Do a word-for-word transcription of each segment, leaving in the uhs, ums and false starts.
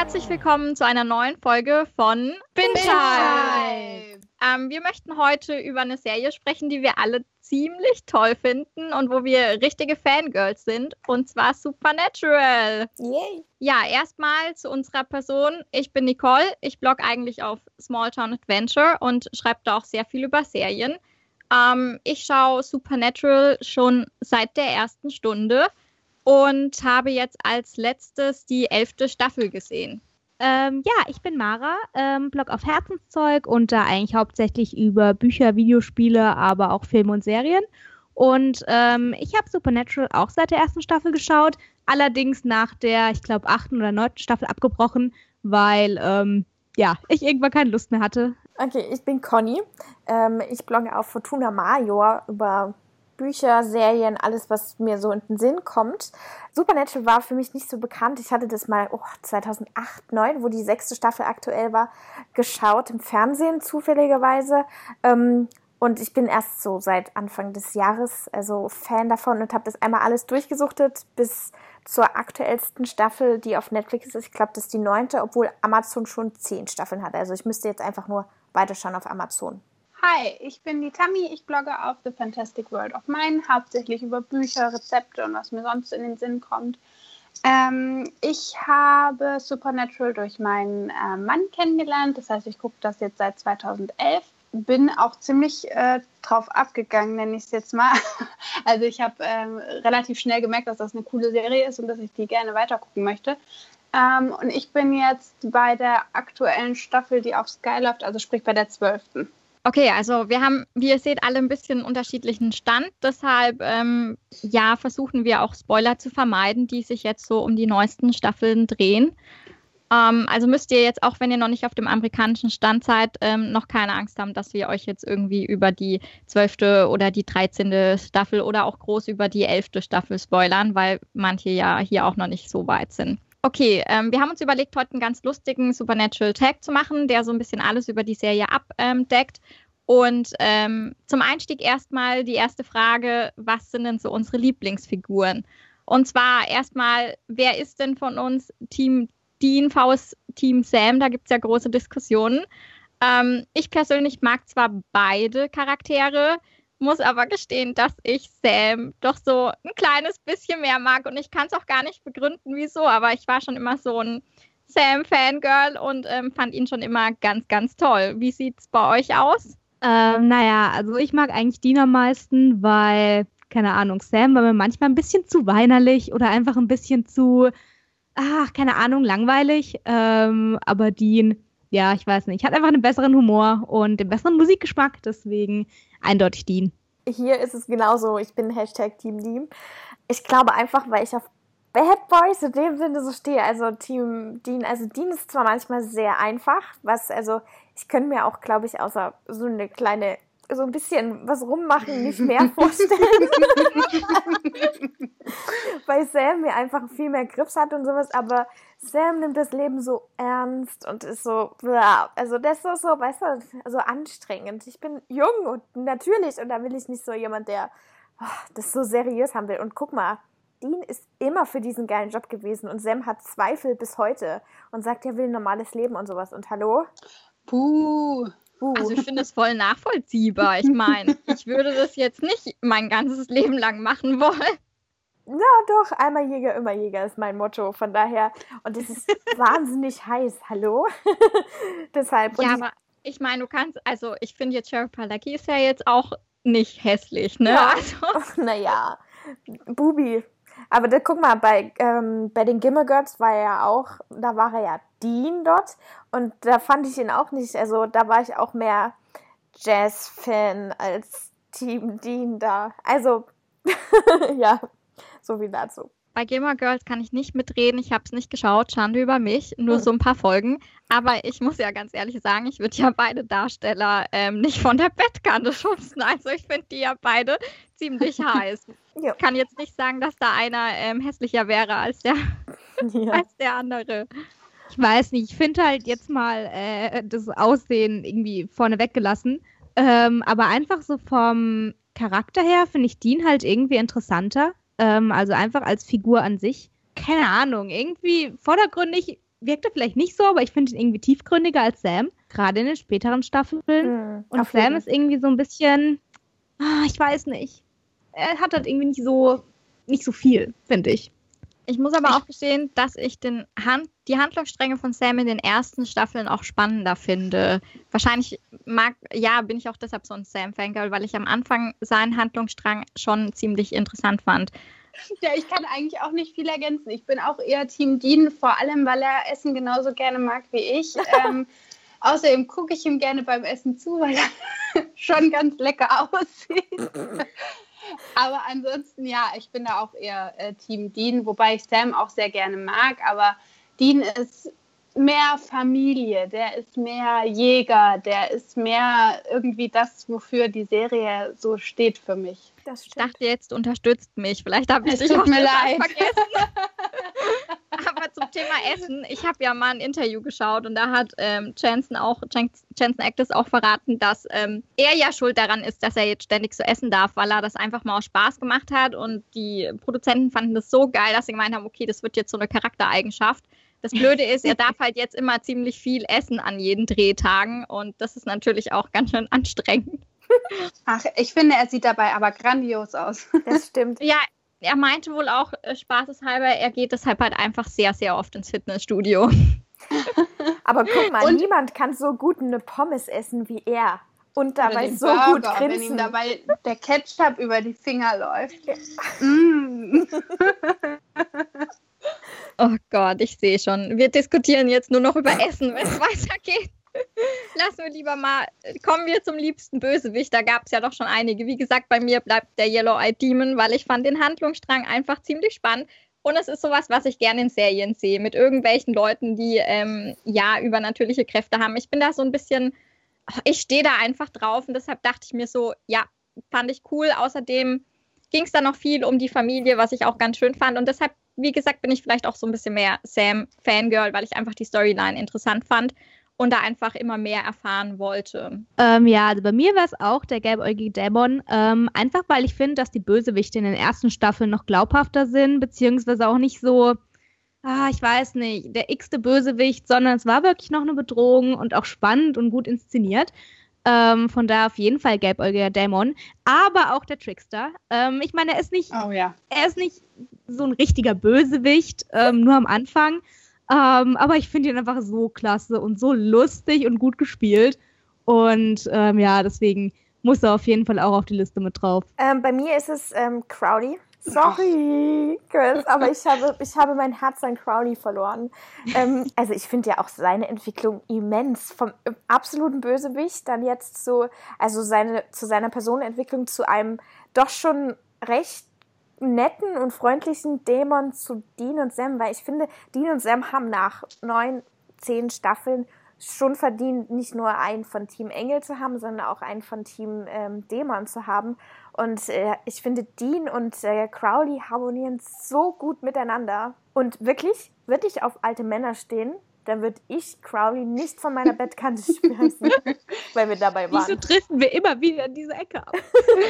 herzlich willkommen zu einer neuen Folge von Binge Time. Ähm, wir möchten heute über eine Serie sprechen, die wir alle ziemlich toll finden und wo wir richtige Fangirls sind, und zwar Supernatural. Yay. Ja, erstmal zu unserer Person. Ich bin Nicole, ich blogge eigentlich auf Small Town Adventure und schreibe da auch sehr viel über Serien. Ähm, ich schaue Supernatural schon seit der ersten Stunde und habe jetzt als letztes die elfte Staffel gesehen. Ähm, ja, ich bin Mara, ähm, blog auf Herzenszeug und da eigentlich hauptsächlich über Bücher, Videospiele, aber auch Filme und Serien. Und ähm, ich habe Supernatural auch seit der ersten Staffel geschaut, allerdings nach der, ich glaube, achten oder neunten Staffel abgebrochen, weil, ähm, ja, ich irgendwann keine Lust mehr hatte. Okay, ich bin Conny. Ähm, ich blogge auf Fortuna Major über Bücher, Serien, alles, was mir so in den Sinn kommt. Supernatural war für mich nicht so bekannt. Ich hatte das mal oh, zweitausendacht, zweitausendneun, wo die sechste Staffel aktuell war, geschaut im Fernsehen zufälligerweise. Ähm, und ich bin erst so seit Anfang des Jahres also Fan davon und habe das einmal alles durchgesuchtet bis zur aktuellsten Staffel, die auf Netflix ist. Ich glaube, das ist die neunte, obwohl Amazon schon zehn Staffeln hat. Also ich müsste jetzt einfach nur weiterschauen auf Amazon. Hi, ich bin die Tammy, ich blogge auf The Fantastic World of Mine, hauptsächlich über Bücher, Rezepte und was mir sonst in den Sinn kommt. Ähm, ich habe Supernatural durch meinen äh, Mann kennengelernt, das heißt, ich gucke das jetzt seit zweitausendelf, bin auch ziemlich äh, drauf abgegangen, nenne ich es jetzt mal. Also ich habe ähm, relativ schnell gemerkt, dass das eine coole Serie ist und dass ich die gerne weitergucken möchte. Ähm, und ich bin jetzt bei der aktuellen Staffel, die auf Sky läuft, also sprich bei der zwölften. Okay, also wir haben, wie ihr seht, alle ein bisschen unterschiedlichen Stand. Deshalb ähm, ja, versuchen wir auch Spoiler zu vermeiden, die sich jetzt so um die neuesten Staffeln drehen. Ähm, also müsst ihr jetzt, auch wenn ihr noch nicht auf dem amerikanischen Stand seid, ähm, noch keine Angst haben, dass wir euch jetzt irgendwie über die zwölfte oder die dreizehnte Staffel oder auch groß über die elfte Staffel spoilern, weil manche ja hier auch noch nicht so weit sind. Okay, ähm, wir haben uns überlegt, heute einen ganz lustigen Supernatural-Tag zu machen, der so ein bisschen alles über die Serie abdeckt. Und ähm, zum Einstieg erstmal die erste Frage, was sind denn so unsere Lieblingsfiguren? Und zwar erstmal, wer ist denn von uns Team Dean versus Team Sam? Da gibt es ja große Diskussionen. Ähm, ich persönlich mag zwar beide Charaktere, muss aber gestehen, dass ich Sam doch so ein kleines bisschen mehr mag und ich kann es auch gar nicht begründen, wieso, aber ich war schon immer so ein Sam-Fangirl und ähm, fand ihn schon immer ganz, ganz toll. Wie sieht's bei euch aus? Ähm, naja, also ich mag eigentlich Dean am meisten, weil, keine Ahnung, Sam war mir manchmal ein bisschen zu weinerlich oder einfach ein bisschen zu, ach, keine Ahnung, langweilig, ähm, aber Dean, ja, ich weiß nicht, hat einfach einen besseren Humor und den besseren Musikgeschmack, deswegen eindeutig Dean. Hier ist es genauso, ich bin Hashtag Team Dean. Ich glaube einfach, weil ich auf Bad Boys in dem Sinne so stehe, also Team Dean, also Dean ist zwar manchmal sehr einfach, was, also ich könnte mir auch, glaube ich, außer so eine kleine, so ein bisschen was rummachen, nicht mehr vorstellen. Weil Sam mir einfach viel mehr Grips hat und sowas, aber Sam nimmt das Leben so ernst und ist so, also das ist so, so, weißt du, so anstrengend. Ich bin jung und natürlich und da will ich nicht so jemand, der oh, das so seriös haben will. Und guck mal, Dean ist immer für diesen geilen Job gewesen und Sam hat Zweifel bis heute und sagt, er will ein normales Leben und sowas. Und hallo? Puh. Uh. Also ich finde es voll nachvollziehbar. Ich meine, ich würde das jetzt nicht mein ganzes Leben lang machen wollen. Ja, doch, einmal Jäger, immer Jäger ist mein Motto. Von daher, und es ist wahnsinnig heiß, hallo? Deshalb. Ja, aber ich meine, du kannst, also ich finde jetzt Sheriff Palecki ist ja jetzt auch nicht hässlich, ne? Ja. Also. Naja, Bubi. Aber da, guck mal, bei, ähm, bei den Gilmore Girls war er ja auch, da war er ja Dean dort und da fand ich ihn auch nicht, also da war ich auch mehr Jazz-Fan als Team Dean da. Also, ja, so wie dazu. Bei Gilmore Girls kann ich nicht mitreden, ich habe es nicht geschaut, Schande über mich, nur hm. so ein paar Folgen. Aber ich muss ja ganz ehrlich sagen, ich würde ja beide Darsteller ähm, nicht von der Bettkante schubsen. Also ich finde die ja beide ziemlich heiß. Ich kann jetzt nicht sagen, dass da einer ähm, hässlicher wäre als der, ja. als der andere. Ich weiß nicht, ich finde halt jetzt mal äh, das Aussehen irgendwie vorneweg gelassen. Ähm, aber einfach so vom Charakter her finde ich Dean halt irgendwie interessanter. Ähm, also einfach als Figur an sich. Keine Ahnung, irgendwie vordergründig wirkt er vielleicht nicht so, aber ich finde ihn irgendwie tiefgründiger als Sam, gerade in den späteren Staffeln. Mhm, und Sam ist irgendwie so ein bisschen, ah, ich weiß nicht, er hat halt irgendwie nicht so, nicht so viel, finde ich. Ich muss aber auch gestehen, dass ich den Hand, die Handlungsstränge von Sam in den ersten Staffeln auch spannender finde. Wahrscheinlich mag, ja, bin ich auch deshalb so ein Sam-Fangirl, weil ich am Anfang seinen Handlungsstrang schon ziemlich interessant fand. Ja, ich kann eigentlich auch nicht viel ergänzen. Ich bin auch eher Team Dean, vor allem, weil er Essen genauso gerne mag wie ich. ähm, außerdem gucke ich ihm gerne beim Essen zu, weil er schon ganz lecker aussieht. Aber ansonsten, ja, ich bin da auch eher äh, Team Dean, wobei ich Sam auch sehr gerne mag. Aber Dean ist mehr Familie, der ist mehr Jäger, der ist mehr irgendwie das, wofür die Serie so steht für mich. Ich dachte, jetzt unterstützt mich. Vielleicht habe ich es dich tut auch mir leid. vergessen. Aber zum Thema Essen, ich habe ja mal ein Interview geschaut und da hat ähm, Jensen auch, Jensen Ackles auch verraten, dass ähm, er ja schuld daran ist, dass er jetzt ständig so essen darf, weil er das einfach mal aus Spaß gemacht hat und die Produzenten fanden das so geil, dass sie gemeint haben, okay, das wird jetzt so eine Charaktereigenschaft. Das Blöde ist, er darf halt jetzt immer ziemlich viel essen an jeden Drehtagen und das ist natürlich auch ganz schön anstrengend. Ach, ich finde, er sieht dabei aber grandios aus. Das stimmt. Ja, er meinte wohl auch, äh, spaßeshalber, er geht deshalb halt einfach sehr, sehr oft ins Fitnessstudio. Aber guck mal, Und niemand kann so gut eine Pommes essen wie er. Und dabei so Burger, gut grinsen. wenn ihm dabei der Ketchup über die Finger läuft. mm. Oh Gott, ich sehe schon. Wir diskutieren jetzt nur noch über Essen, wenn es weitergeht. Lassen wir lieber mal, kommen wir zum liebsten Bösewicht. Da gab es ja doch schon einige. Wie gesagt, bei mir bleibt der Yellow-Eyed Demon, weil ich fand den Handlungsstrang einfach ziemlich spannend. Und es ist sowas, was ich gerne in Serien sehe, mit irgendwelchen Leuten, die ähm, ja übernatürliche Kräfte haben. Ich bin da so ein bisschen, ich stehe da einfach drauf und deshalb dachte ich mir so, ja, fand ich cool. Außerdem ging es da noch viel um die Familie, was ich auch ganz schön fand. Und deshalb, wie gesagt, bin ich vielleicht auch so ein bisschen mehr Sam-Fangirl, weil ich einfach die Storyline interessant fand und da einfach immer mehr erfahren wollte. Ähm, ja, also bei mir war es auch der gelbäugige Dämon. Ähm, einfach, weil ich finde, dass die Bösewichte in den ersten Staffeln noch glaubhafter sind, beziehungsweise auch nicht so, ah, ich weiß nicht, der x-te Bösewicht, sondern es war wirklich noch eine Bedrohung und auch spannend und gut inszeniert. Ähm, von daher auf jeden Fall gelbäugiger Dämon, aber auch der Trickster. Ähm, ich meine, er ist nicht, oh, ja. er ist nicht so ein richtiger Bösewicht, ähm, nur am Anfang. Ähm, aber ich finde ihn einfach so klasse und so lustig und gut gespielt. Und ähm, ja, deswegen muss er auf jeden Fall auch auf die Liste mit drauf. Ähm, bei mir ist es ähm, Crowley. Sorry, Chris, aber ich habe, ich habe mein Herz an Crowley verloren. Ähm, also ich finde ja auch seine Entwicklung immens. Vom absoluten Bösewicht dann jetzt so, also seine, zu seiner Personenentwicklung zu einem doch schon recht netten und freundlichen Dämon zu Dean und Sam, weil ich finde, Dean und Sam haben nach neun, zehn Staffeln schon verdient, nicht nur einen von Team Engel zu haben, sondern auch einen von Team ähm, Dämon zu haben. Und äh, ich finde, Dean und äh, Crowley harmonieren so gut miteinander. Und wirklich, würde ich auf alte Männer stehen, dann würde ich Crowley nicht von meiner Bettkante schmeißen, weil wir dabei waren. Wieso driften wir immer wieder in diese Ecke ab?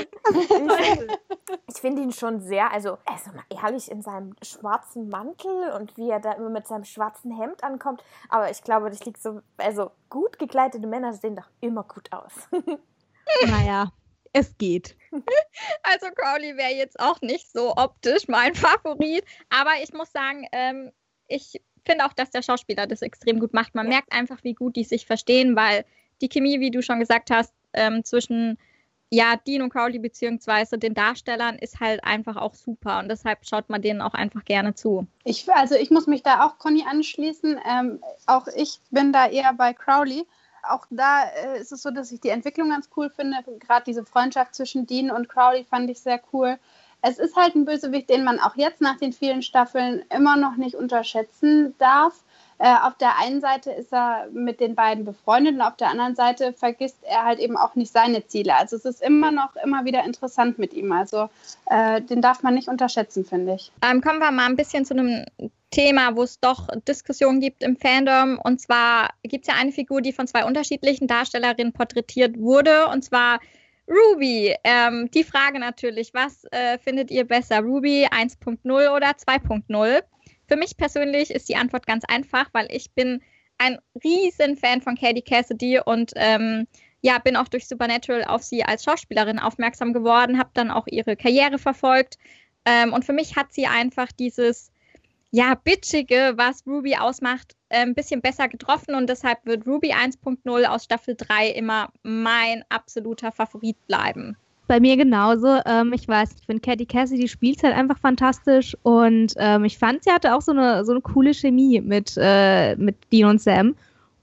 Ich finde ihn schon sehr, also, also mal ehrlich, in seinem schwarzen Mantel und wie er da immer mit seinem schwarzen Hemd ankommt. Aber ich glaube, das liegt so, also gut gekleidete Männer sehen doch immer gut aus. Naja, es geht. Also Crowley wäre jetzt auch nicht so optisch mein Favorit, aber ich muss sagen, ähm, ich finde auch, dass der Schauspieler das extrem gut macht. Man ja. merkt einfach, wie gut die sich verstehen, weil die Chemie, wie du schon gesagt hast, ähm, zwischen ja, Dean und Crowley beziehungsweise den Darstellern ist halt einfach auch super und deshalb schaut man denen auch einfach gerne zu. Ich, also ich muss mich da auch Conny anschließen. Ähm, auch ich bin da eher bei Crowley. Auch da äh, ist es so, dass ich die Entwicklung ganz cool finde. Gerade diese Freundschaft zwischen Dean und Crowley fand ich sehr cool. Es ist halt ein Bösewicht, den man auch jetzt nach den vielen Staffeln immer noch nicht unterschätzen darf. Äh, auf der einen Seite ist er mit den beiden befreundet und auf der anderen Seite vergisst er halt eben auch nicht seine Ziele. Also es ist immer noch immer wieder interessant mit ihm. Also äh, den darf man nicht unterschätzen, finde ich. Ähm, kommen wir mal ein bisschen zu einem Thema, wo es doch Diskussionen gibt im Fandom. Und zwar gibt es ja eine Figur, die von zwei unterschiedlichen Darstellerinnen porträtiert wurde. Und zwar Ruby. Ähm, die Frage natürlich, was äh, findet ihr besser? Ruby eins Punkt null oder zwei Punkt null? für mich persönlich ist die Antwort ganz einfach, weil ich bin ein riesen Fan von Katie Cassidy und ähm, ja, bin auch durch Supernatural auf sie als Schauspielerin aufmerksam geworden, habe dann auch ihre Karriere verfolgt ähm, und für mich hat sie einfach dieses ja, bitchige, was Ruby ausmacht, ein äh, bisschen besser getroffen und deshalb wird Ruby eins Punkt null aus Staffel drei immer mein absoluter Favorit bleiben. Bei mir genauso. Ähm, ich weiß, ich finde Katie Cassidy spielt halt einfach fantastisch und ähm, ich fand, sie hatte auch so eine, so eine coole Chemie mit, äh, mit Dean und Sam.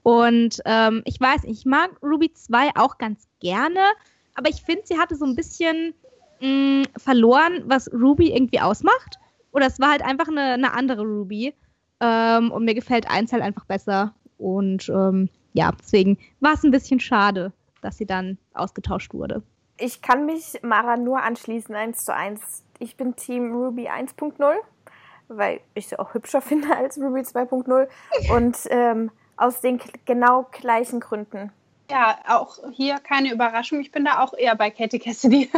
Und ähm, ich weiß, ich mag Ruby zwei auch ganz gerne, aber ich finde, sie hatte so ein bisschen mh, verloren, was Ruby irgendwie ausmacht. Oder es war halt einfach eine, eine andere Ruby. Ähm, und mir gefällt eins halt einfach besser. Und ähm, ja, deswegen war es ein bisschen schade, dass sie dann ausgetauscht wurde. Ich kann mich Mara nur anschließen, eins zu eins. Ich bin Team Ruby eins Punkt null, weil ich sie auch hübscher finde als Ruby zwei Punkt null. Und ähm, aus den k- genau gleichen Gründen. Ja, auch hier keine Überraschung. Ich bin da auch eher bei Katie Cassidy.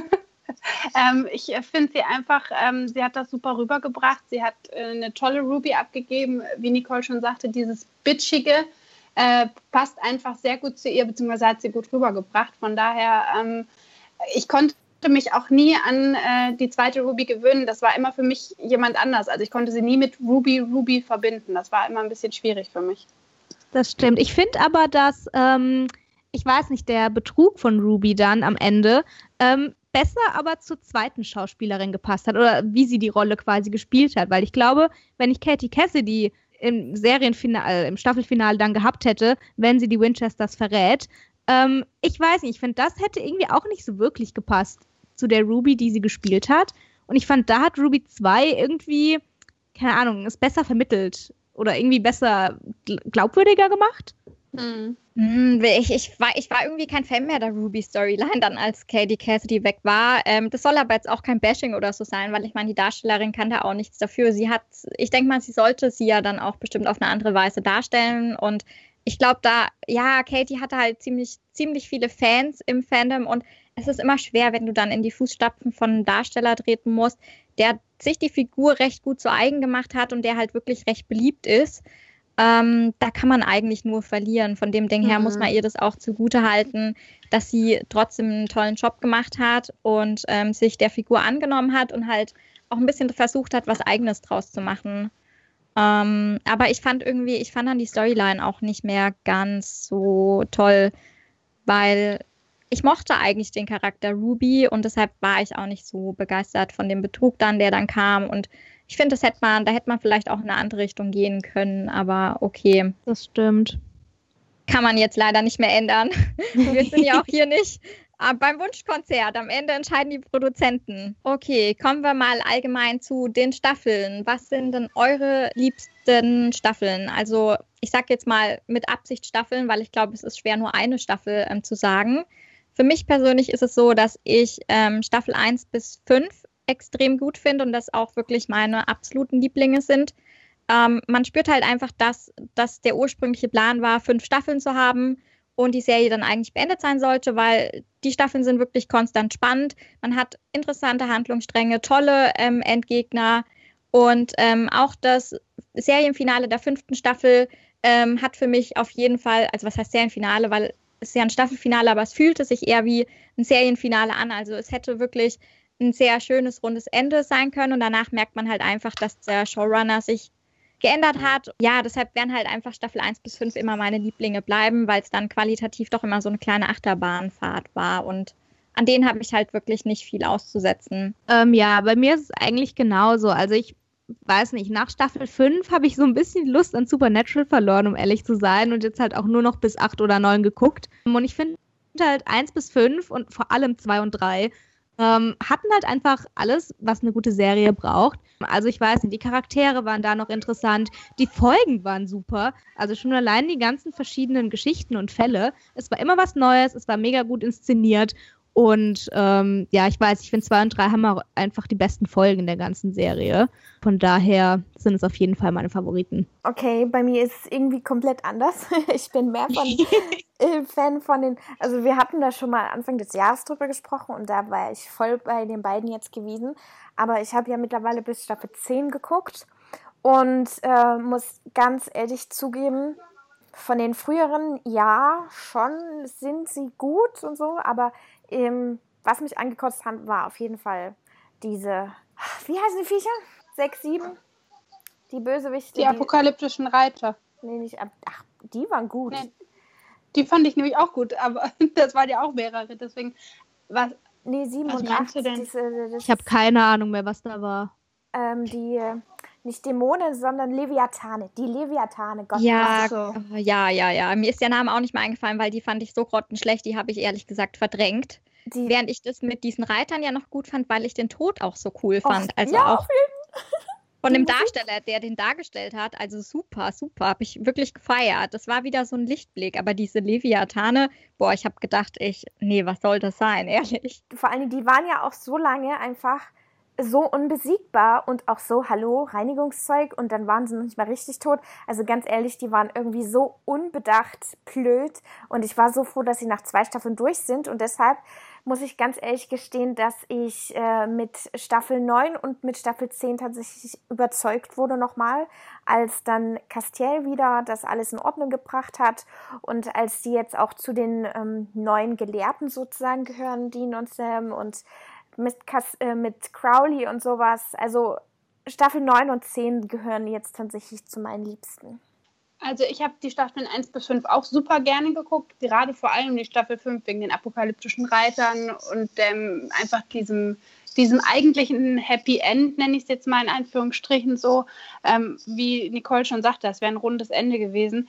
ähm, ich finde sie einfach, ähm, sie hat das super rübergebracht. Sie hat äh, eine tolle Ruby abgegeben. Wie Nicole schon sagte, dieses Bitchige äh, passt einfach sehr gut zu ihr, beziehungsweise hat sie gut rübergebracht. Von daher, ähm, ich konnte mich auch nie an äh, die zweite Ruby gewöhnen. Das war immer für mich jemand anders. Also ich konnte sie nie mit Ruby, Ruby verbinden. Das war immer ein bisschen schwierig für mich. Das stimmt. Ich finde aber, dass, ähm, ich weiß nicht, der Betrug von Ruby dann am Ende ähm, besser aber zur zweiten Schauspielerin gepasst hat oder wie sie die Rolle quasi gespielt hat. Weil ich glaube, wenn ich Katie Cassidy im Serienfinale, im Staffelfinale dann gehabt hätte, wenn sie die Winchesters verrät, ähm, ich weiß nicht, ich finde, das hätte irgendwie auch nicht so wirklich gepasst zu der Ruby, die sie gespielt hat. Und ich fand, da hat Ruby zwei irgendwie, keine Ahnung, es besser vermittelt oder irgendwie besser glaubwürdiger gemacht. Hm. Ich, ich, war, ich war irgendwie kein Fan mehr der Ruby-Storyline, dann als Katie Cassidy weg war. Ähm, das soll aber jetzt auch kein Bashing oder so sein, weil ich meine, die Darstellerin kann da auch nichts dafür. Sie hat, ich denke mal, sie sollte sie ja dann auch bestimmt auf eine andere Weise darstellen und ich glaube da, ja, Katie hatte halt ziemlich, ziemlich viele Fans im Fandom und es ist immer schwer, wenn du dann in die Fußstapfen von einem Darsteller treten musst, der sich die Figur recht gut zu eigen gemacht hat und der halt wirklich recht beliebt ist. Ähm, da kann man eigentlich nur verlieren. Von dem Ding her mhm. muss man ihr das auch zugute halten, dass sie trotzdem einen tollen Job gemacht hat und ähm, sich der Figur angenommen hat und halt auch ein bisschen versucht hat, was Eigenes draus zu machen. Ähm, aber ich fand irgendwie, ich fand dann die Storyline auch nicht mehr ganz so toll, weil ich mochte eigentlich den Charakter Ruby und deshalb war ich auch nicht so begeistert von dem Betrug dann, der dann kam und ich finde, das hätte man, da hätte man vielleicht auch in eine andere Richtung gehen können, aber okay. Das stimmt. Kann man jetzt leider nicht mehr ändern. Wir sind ja auch hier nicht äh, beim Wunschkonzert. Am Ende entscheiden die Produzenten. Okay, kommen wir mal allgemein zu den Staffeln. Was sind denn eure liebsten Staffeln? Also ich sage jetzt mal mit Absicht Staffeln, weil ich glaube, es ist schwer, nur eine Staffel ähm, zu sagen. Für mich persönlich ist es so, dass ich ähm, Staffel eins bis fünf extrem gut finde und das auch wirklich meine absoluten Lieblinge sind. Ähm, man spürt halt einfach, dass, dass der ursprüngliche Plan war, fünf Staffeln zu haben und die Serie dann eigentlich beendet sein sollte, weil die Staffeln sind wirklich konstant spannend. Man hat interessante Handlungsstränge, tolle ähm, Endgegner und ähm, auch das Serienfinale der fünften Staffel ähm, hat für mich auf jeden Fall, also was heißt Serienfinale, weil es ist ja ein Staffelfinale, aber es fühlte sich eher wie ein Serienfinale an. Also es hätte wirklich ein sehr schönes, rundes Ende sein können und danach merkt man halt einfach, dass der Showrunner sich geändert hat. Ja, deshalb werden halt einfach Staffel eins bis fünf immer meine Lieblinge bleiben, weil es dann qualitativ doch immer so eine kleine Achterbahnfahrt war und an denen habe ich halt wirklich nicht viel auszusetzen. Ähm, ja, bei mir ist es eigentlich genauso. Also ich weiß nicht, nach Staffel fünf habe ich so ein bisschen die Lust an Supernatural verloren, um ehrlich zu sein und jetzt halt auch nur noch bis acht oder neun geguckt. Und ich finde halt eins bis fünf und vor allem zwei und drei Ähm, hatten halt einfach alles, was eine gute Serie braucht. Also ich weiß nicht, die Charaktere waren da noch interessant, die Folgen waren super, also schon allein die ganzen verschiedenen Geschichten und Fälle. Es war immer was Neues, es war mega gut inszeniert und ähm, ja, ich weiß, ich finde zwei und drei haben auch einfach die besten Folgen der ganzen Serie. Von daher sind es auf jeden Fall meine Favoriten. Okay, bei mir ist es irgendwie komplett anders. Ich bin mehr von äh, Fan von den, also wir hatten da schon mal Anfang des Jahres drüber gesprochen und da war ich voll bei den beiden jetzt gewesen. Aber ich habe ja mittlerweile bis Staffel zehn geguckt Und äh, muss ganz ehrlich zugeben, von den früheren, ja, schon sind sie gut und so, aber ähm, was mich angekotzt hat, war auf jeden Fall diese, wie heißen die Viecher? Sechs, sieben? Die Bösewichte. Die apokalyptischen Reiter. Nee, nicht, ach, die waren gut. Nee, die fand ich nämlich auch gut, aber das waren ja auch mehrere, deswegen, was, nee, sieben was und meinst acht. du denn? Das, äh, das, Ich habe keine Ahnung mehr, was da war. Ähm, die, nicht Dämonen, sondern Leviathane. Die Leviathane, Gott. Ja, so. ja, ja, ja. Mir ist der Name auch nicht mehr eingefallen, weil die fand ich so grottenschlecht, die habe ich ehrlich gesagt verdrängt. Die, Während ich das mit diesen Reitern ja noch gut fand, weil ich den Tod auch so cool fand. Och, Also ja, auch von Die dem Musik. Darsteller, der den dargestellt hat. Also super, super. Habe ich wirklich gefeiert. Das war wieder so ein Lichtblick. Aber diese Leviathane, boah, ich habe gedacht, ich, nee, was soll das sein, ehrlich. vor allen Dingen, die waren ja auch so lange einfach so unbesiegbar und auch so, hallo, Reinigungszeug, und dann waren sie noch nicht mal richtig tot. Also ganz ehrlich, die waren irgendwie so unbedacht blöd, und ich war so froh, dass sie nach zwei Staffeln durch sind, und deshalb muss ich ganz ehrlich gestehen, dass ich äh, mit Staffel neun und mit Staffel zehn tatsächlich überzeugt wurde nochmal, als dann Castiel wieder das alles in Ordnung gebracht hat und als die jetzt auch zu den ähm, neuen Gelehrten sozusagen gehören, Dean und Sam, und mit, Cas- äh, mit Crowley und sowas. Also Staffel neun und zehn gehören jetzt tatsächlich zu meinen Liebsten. Also ich habe die Staffeln eins bis fünf auch super gerne geguckt, gerade vor allem die Staffel fünf wegen den apokalyptischen Reitern und ähm, einfach diesem, diesem eigentlichen Happy End, nenne ich es jetzt mal in Anführungsstrichen so, ähm, wie Nicole schon sagte, das wäre ein rundes Ende gewesen.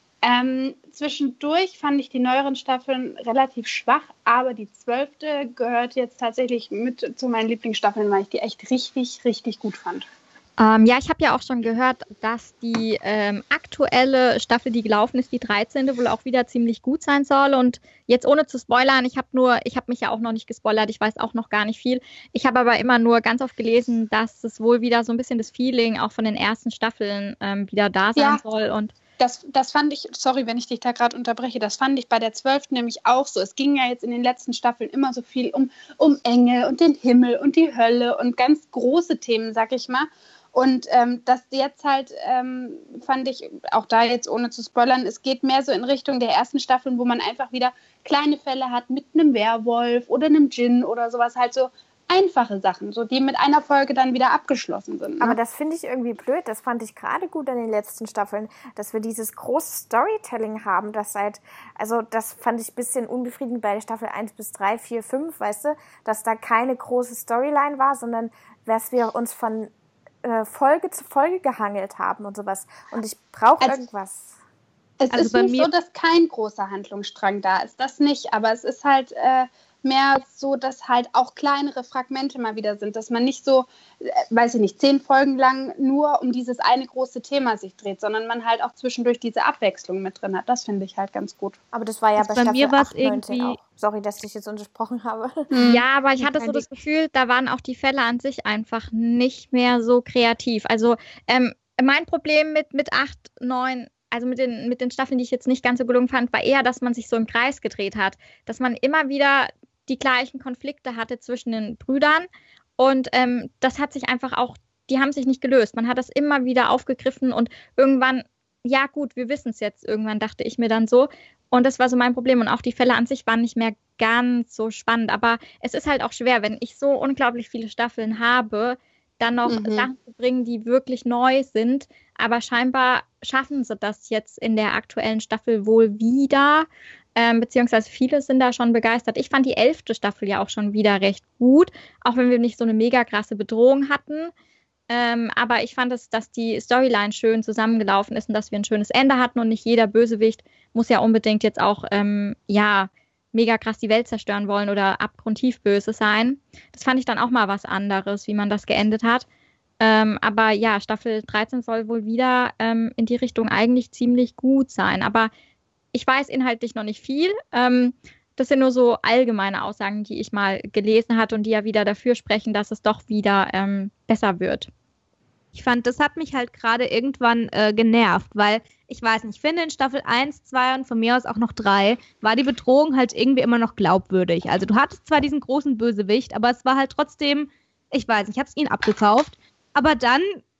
Ähm, zwischendurch fand ich die neueren Staffeln relativ schwach, aber die zwölfte gehört jetzt tatsächlich mit zu meinen Lieblingsstaffeln, weil ich die echt richtig, richtig gut fand. Ähm, ja, ich habe ja auch schon gehört, dass die ähm, aktuelle Staffel, die gelaufen ist, die dreizehnte, wohl auch wieder ziemlich gut sein soll. Und jetzt ohne zu spoilern, ich habe nur, ich habe mich ja auch noch nicht gespoilert, ich weiß auch noch gar nicht viel. Ich habe aber immer nur ganz oft gelesen, dass es wohl wieder so ein bisschen das Feeling auch von den ersten Staffeln ähm, wieder da sein Ja. soll. Und Das, das fand ich, sorry, wenn ich dich da gerade unterbreche, das fand ich bei der zwölften nämlich auch so. Es ging ja jetzt in den letzten Staffeln immer so viel um, um Engel und den Himmel und die Hölle und ganz große Themen, sag ich mal. Und ähm, das jetzt halt, ähm, fand ich, auch da jetzt ohne zu spoilern, es geht mehr so in Richtung der ersten Staffeln, wo man einfach wieder kleine Fälle hat mit einem Werwolf oder einem Djinn oder sowas, halt so einfache Sachen, so die mit einer Folge dann wieder abgeschlossen sind. Ne? Aber das finde ich irgendwie blöd. Das fand ich gerade gut an den letzten Staffeln, dass wir dieses große Storytelling haben, das seit, also das fand ich ein bisschen unbefriedigend bei Staffel eins bis drei, vier, fünf, weißt du, dass da keine große Storyline war, sondern dass wir uns von äh, Folge zu Folge gehangelt haben und sowas. Und ich brauche Also, irgendwas. Es Also ist bei nicht mir- so, dass kein großer Handlungsstrang da ist, das nicht, aber es ist halt äh, mehr so, dass halt auch kleinere Fragmente mal wieder sind, dass man nicht so, äh, weiß ich nicht, zehn Folgen lang nur um dieses eine große Thema sich dreht, sondern man halt auch zwischendurch diese Abwechslung mit drin hat. Das finde ich halt ganz gut. Aber das war ja Also bei bei Staffel mir war's acht, neunzehn irgendwie- auch. Sorry, dass ich jetzt unterbrochen habe. ja, aber ich hatte so kein das Gefühl, da waren auch die Fälle an sich einfach nicht mehr so kreativ. Also ähm, mein Problem mit, mit acht, neun, also mit den, mit den Staffeln, die ich jetzt nicht ganz so gelungen fand, war eher, dass man sich so im Kreis gedreht hat. Dass man immer wieder die gleichen Konflikte hatte zwischen den Brüdern. Und ähm, das hat sich einfach auch, die haben sich nicht gelöst. Man hat das immer wieder aufgegriffen und irgendwann, ja gut, wir wissen es jetzt irgendwann, dachte ich mir dann so. Und das war so mein Problem. Und auch die Fälle an sich waren nicht mehr ganz so spannend. Aber es ist halt auch schwer, wenn ich so unglaublich viele Staffeln habe, dann noch Mhm. Sachen zu bringen, die wirklich neu sind. Aber scheinbar schaffen sie das jetzt in der aktuellen Staffel wohl wieder. Ähm, beziehungsweise viele sind da schon begeistert. Ich fand die elfte Staffel ja auch schon wieder recht gut, auch wenn wir nicht so eine mega krasse Bedrohung hatten. Ähm, aber ich fand es, dass die Storyline schön zusammengelaufen ist und dass wir ein schönes Ende hatten und nicht jeder Bösewicht muss ja unbedingt jetzt auch ähm, ja mega krass die Welt zerstören wollen oder abgrundtief böse sein. Das fand ich dann auch mal was anderes, wie man das geendet hat. Ähm, aber ja, Staffel dreizehn soll wohl wieder ähm, in die Richtung eigentlich ziemlich gut sein. Aber ich weiß inhaltlich noch nicht viel. Ähm, das sind nur so allgemeine Aussagen, die ich mal gelesen hatte und die ja wieder dafür sprechen, dass es doch wieder ähm, besser wird. Ich fand, das hat mich halt gerade irgendwann äh, genervt, weil ich weiß nicht, ich finde in Staffel eins, zwei und von mir aus auch noch drei war die Bedrohung halt irgendwie immer noch glaubwürdig. Also du hattest zwar diesen großen Bösewicht, aber es war halt trotzdem, ich weiß nicht, ich habe es ihnen abgekauft, aber dann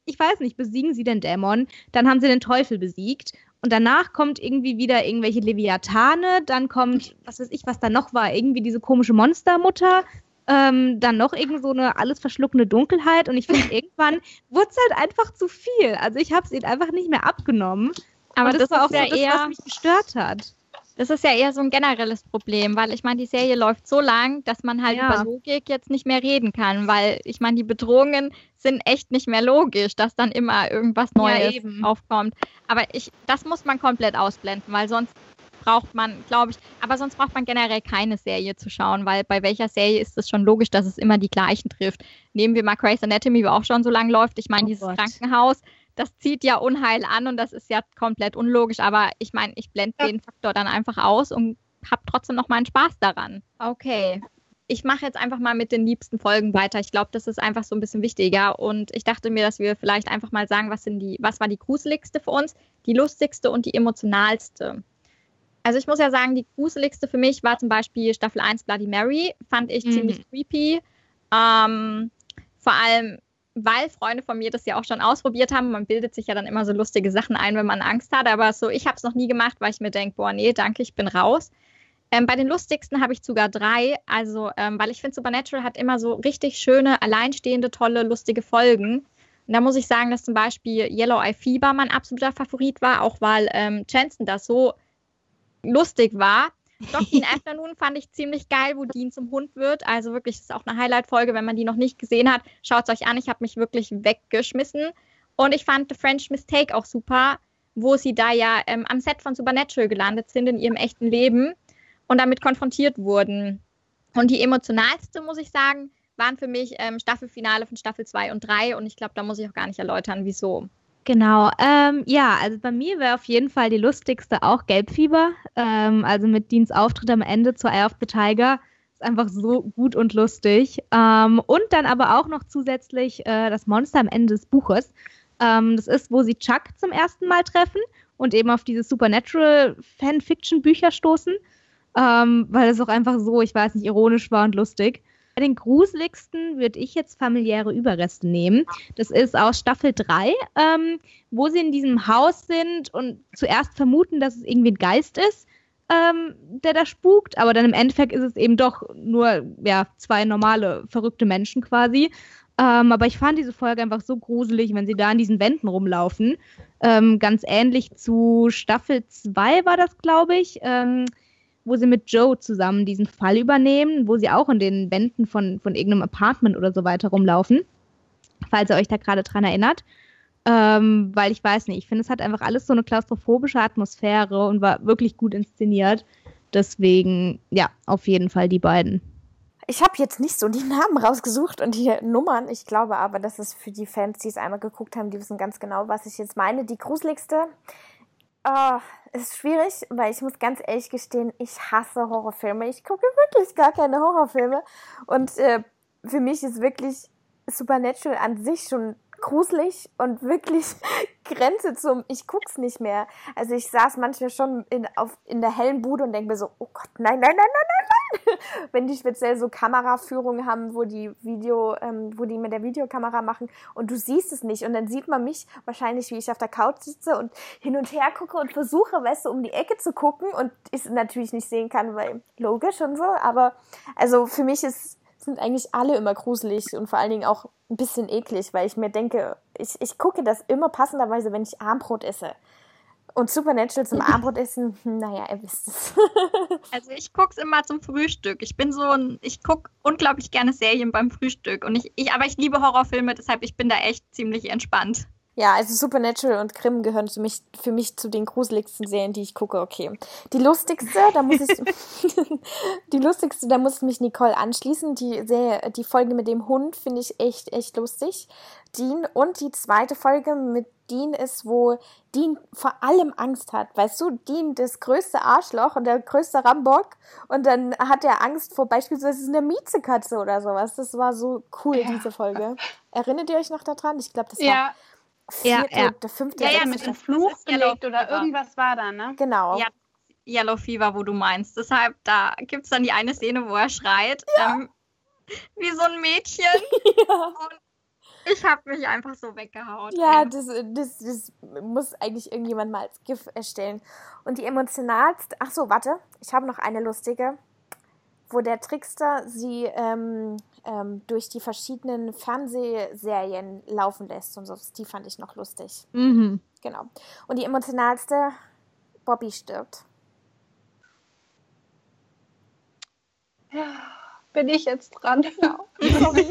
ich weiß nicht, besiegen sie den Dämon, dann haben sie den Teufel besiegt und danach kommt irgendwie wieder irgendwelche Leviathane, dann kommt, was weiß ich, was da noch war, irgendwie diese komische Monstermutter, ähm, dann noch irgend so eine alles verschluckende Dunkelheit und ich finde, irgendwann wurde es halt einfach zu viel. Also ich habe es ihnen einfach nicht mehr abgenommen. Aber das, das war auch ja so das, eher, was mich gestört hat. Das ist ja eher so ein generelles Problem, weil ich meine, die Serie läuft so lang, dass man halt ja. über Logik jetzt nicht mehr reden kann, weil ich meine, die Bedrohungen sind echt nicht mehr logisch, dass dann immer irgendwas Neues ja, aufkommt. Aber ich, das muss man komplett ausblenden, weil sonst braucht man, glaube ich, aber sonst braucht man generell keine Serie zu schauen, weil bei welcher Serie ist es schon logisch, dass es immer die gleichen trifft. Nehmen wir mal Grey's Anatomy, wo auch schon so lange läuft. Ich meine, oh dieses Gott. Krankenhaus, das zieht ja Unheil an und das ist ja komplett unlogisch, aber ich meine, ich blende ja. den Faktor dann einfach aus und habe trotzdem noch meinen Spaß daran. Okay, ich mache jetzt einfach mal mit den liebsten Folgen weiter. Ich glaube, das ist einfach so ein bisschen wichtiger und ich dachte mir, dass wir vielleicht einfach mal sagen, was sind die, was war die gruseligste für uns, die lustigste und die emotionalste. Also ich muss ja sagen, die gruseligste für mich war zum Beispiel Staffel eins Bloody Mary, fand ich mhm. ziemlich creepy, ähm, vor allem weil Freunde von mir das ja auch schon ausprobiert haben. Man bildet sich ja dann immer so lustige Sachen ein, wenn man Angst hat. Aber so, ich habe es noch nie gemacht, weil ich mir denke, boah, nee, danke, ich bin raus. Ähm, bei den lustigsten habe ich sogar drei. Also, ähm, weil ich finde, Supernatural hat immer so richtig schöne, alleinstehende, tolle, lustige Folgen. Und da muss ich sagen, dass zum Beispiel Yellow Eye Fever mein absoluter Favorit war, auch weil ähm, Jensen das so lustig war. Doch, Dean Afternoon fand ich ziemlich geil, wo Dean zum Hund wird. Also wirklich, das ist auch eine Highlight-Folge. Wenn man die noch nicht gesehen hat, schaut es euch an. Ich habe mich wirklich weggeschmissen. Und ich fand The French Mistake auch super, wo sie da ja ähm, am Set von Supernatural gelandet sind in ihrem echten Leben und damit konfrontiert wurden. Und die emotionalste, muss ich sagen, waren für mich ähm, Staffelfinale von Staffel zwei und drei. Und ich glaube, da muss ich auch gar nicht erläutern, wieso. Genau, ähm, ja, also bei mir wäre auf jeden Fall die lustigste auch Gelbfieber, ähm, also mit Deans Auftritt am Ende zu Eye of the Tiger, ist einfach so gut und lustig. Ähm, und dann aber auch noch zusätzlich äh, das Monster am Ende des Buches. Ähm, das ist, wo sie Chuck zum ersten Mal treffen und eben auf diese Supernatural-Fanfiction-Bücher stoßen, ähm, weil es auch einfach so, ich weiß nicht, ironisch war und lustig. Bei den gruseligsten würde ich jetzt familiäre Überreste nehmen. Das ist aus Staffel drei, ähm, wo sie in diesem Haus sind und zuerst vermuten, dass es irgendwie ein Geist ist, ähm, der da spukt. Aber dann im Endeffekt ist es eben doch nur ja, zwei normale, verrückte Menschen quasi. Ähm, aber ich fand diese Folge einfach so gruselig, wenn sie da in diesen Wänden rumlaufen. Ähm, ganz ähnlich zu Staffel zwei war das, glaube ich. Ähm, wo sie mit Joe zusammen diesen Fall übernehmen, wo sie auch in den Wänden von, von irgendeinem Apartment oder so weiter rumlaufen, falls ihr euch da gerade dran erinnert. Ähm, weil ich weiß nicht, ich finde, es hat einfach alles so eine klaustrophobische Atmosphäre und war wirklich gut inszeniert. Deswegen, ja, auf jeden Fall die beiden. Ich habe jetzt nicht so die Namen rausgesucht und die Nummern. Ich glaube aber, dass es für die Fans, die es einmal geguckt haben, die wissen ganz genau, was ich jetzt meine. Die gruseligste Oh, ist schwierig, weil ich muss ganz ehrlich gestehen, ich hasse Horrorfilme. Ich gucke wirklich gar keine Horrorfilme. Und äh, für mich ist wirklich Supernatural an sich schon gruselig und wirklich Grenze zum, ich guck's nicht mehr. Also ich saß manchmal schon in, auf, in der hellen Bude und denke mir so, oh Gott, nein, nein, nein, nein, nein, nein. Wenn die speziell so Kameraführungen haben, wo die Video, ähm, wo die mit der Videokamera machen und du siehst es nicht und dann sieht man mich wahrscheinlich, wie ich auf der Couch sitze und hin und her gucke und versuche, weißt du, um die Ecke zu gucken und ich es natürlich nicht sehen kann, weil logisch und so, aber also für mich ist sind eigentlich alle immer gruselig und vor allen Dingen auch ein bisschen eklig, weil ich mir denke, ich, ich gucke das immer passenderweise, wenn ich Armbrot esse. Und Supernatural zum Armbrot essen, naja, ihr wisst es. Also ich gucke es immer zum Frühstück. Ich bin so ein, ich gucke unglaublich gerne Serien beim Frühstück. Und ich, ich, aber ich liebe Horrorfilme, deshalb ich bin da echt ziemlich entspannt. Ja, also Supernatural und Grimm gehören für mich, für mich zu den gruseligsten Serien, die ich gucke. Okay. Die lustigste, da muss ich die lustigste, da muss mich Nicole anschließen. Die Serie, die Folge mit dem Hund finde ich echt, echt lustig. Dean und die zweite Folge mit Dean ist, wo Dean vor allem Angst hat. Weißt du, Dean das größte Arschloch und der größte Rambock und dann hat er Angst vor beispielsweise einer Miezekatze oder sowas. Das war so cool, ja. Diese Folge. Erinnert ihr euch noch daran? Ich glaube, das war ja. Vierte, ja, ja. der fünfte. Ja, ja, mit dem Fluch gelegt oder irgendwas war da, ne? Genau. Ja, Yellow Fever, wo du meinst. Deshalb, da gibt es dann die eine Szene, wo er schreit, ja. ähm, wie so ein Mädchen. Ja. Und Ich habe mich einfach so weggehauen. Ja, das, das, das muss eigentlich irgendjemand mal als GIF erstellen. Und die emotionalste, ach so, warte, ich habe noch eine lustige, wo der Trickster sie ähm, ähm, durch die verschiedenen Fernsehserien laufen lässt und so. Die fand ich noch lustig. Mhm. Genau. Und die emotionalste, Bobby stirbt. Ja, bin ich jetzt dran? Ja, sorry.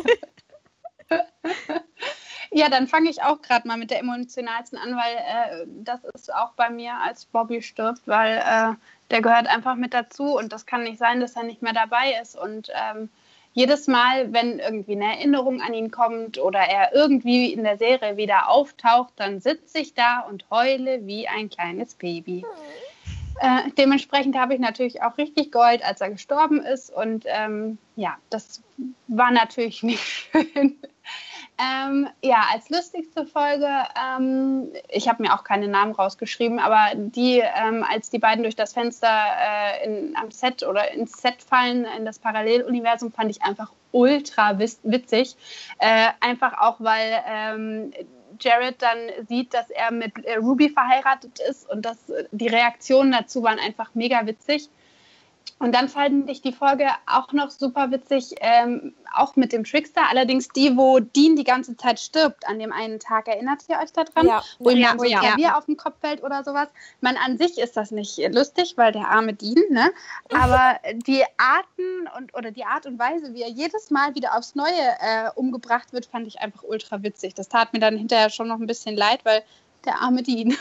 Ja, dann fange ich auch gerade mal mit der emotionalsten an, weil äh, das ist auch bei mir, als Bobby stirbt, weil äh, der gehört einfach mit dazu und das kann nicht sein, dass er nicht mehr dabei ist. Und ähm, jedes Mal, wenn irgendwie eine Erinnerung an ihn kommt oder er irgendwie in der Serie wieder auftaucht, dann sitze ich da und heule wie ein kleines Baby. Äh, dementsprechend habe ich natürlich auch richtig geheult, als er gestorben ist. Und ähm, ja, das war natürlich nicht schön. Ähm, ja, als lustigste Folge, ähm, ich habe mir auch keine Namen rausgeschrieben, aber die, ähm, als die beiden durch das Fenster äh, in, am Set oder ins Set fallen, in das Paralleluniversum, fand ich einfach ultra witzig. Äh, einfach auch, weil ähm, Jared dann sieht, dass er mit äh, Ruby verheiratet ist und das, die Reaktionen dazu waren einfach mega witzig. Und dann fand ich die Folge auch noch super witzig, ähm, auch mit dem Trickster, allerdings die, wo Dean die ganze Zeit stirbt an dem einen Tag. Erinnert ihr euch daran? Ja. Wo ihm Ja, dann so ein ja. Klavier auf den Kopf fällt oder sowas. Man, an sich ist das nicht lustig, weil der arme Dean, ne? Aber die Arten und oder die Art und Weise, wie er jedes Mal wieder aufs Neue äh, umgebracht wird, fand ich einfach ultra witzig. Das tat mir dann hinterher schon noch ein bisschen leid, weil der arme Dean.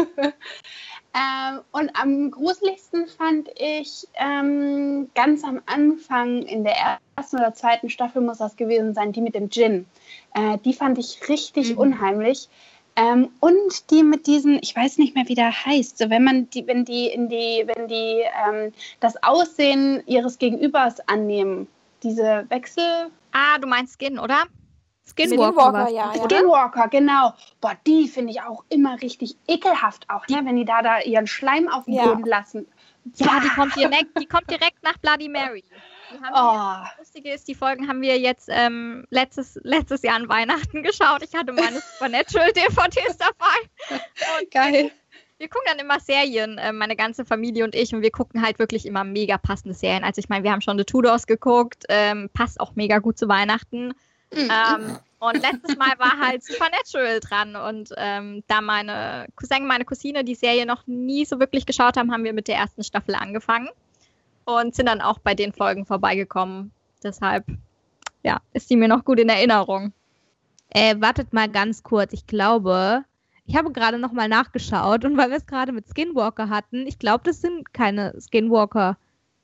Ähm, und am gruseligsten fand ich ähm, ganz am Anfang in der ersten oder zweiten Staffel muss das gewesen sein, die mit dem Djinn. Äh, die fand ich richtig mhm. unheimlich. Ähm, und die mit diesen, ich weiß nicht mehr, wie der heißt, so wenn man die, wenn die in die, wenn die ähm, das Aussehen ihres Gegenübers annehmen, diese Wechsel. Ah, du meinst Skin, oder? Skinwalker, Skinwalker ja, ja. Skinwalker, genau. Boah, die finde ich auch immer richtig ekelhaft auch, ne? Wenn die da, da ihren Schleim auf den ja. Boden lassen. Ja, die kommt direkt, die kommt direkt nach Bloody Mary. Die haben Oh. wir, das Lustige ist, die Folgen haben wir jetzt ähm, letztes, letztes Jahr an Weihnachten geschaut. Ich hatte meine Supernatural-D V Ds dabei. Und geil. Wir gucken dann immer Serien, äh, meine ganze Familie und ich, und wir gucken halt wirklich immer mega passende Serien. Also ich meine, wir haben schon The Tudors geguckt, ähm, passt auch mega gut zu Weihnachten. Ähm, und letztes Mal war halt Supernatural dran und ähm, da meine Cousin und meine Cousine die Serie noch nie so wirklich geschaut haben, haben wir mit der ersten Staffel angefangen und sind dann auch bei den Folgen vorbeigekommen. Deshalb, ja, ist die mir noch gut in Erinnerung. Äh, wartet mal ganz kurz, ich glaube, ich habe gerade nochmal nachgeschaut und weil wir es gerade mit Skinwalker hatten, ich glaube, das sind keine Skinwalker,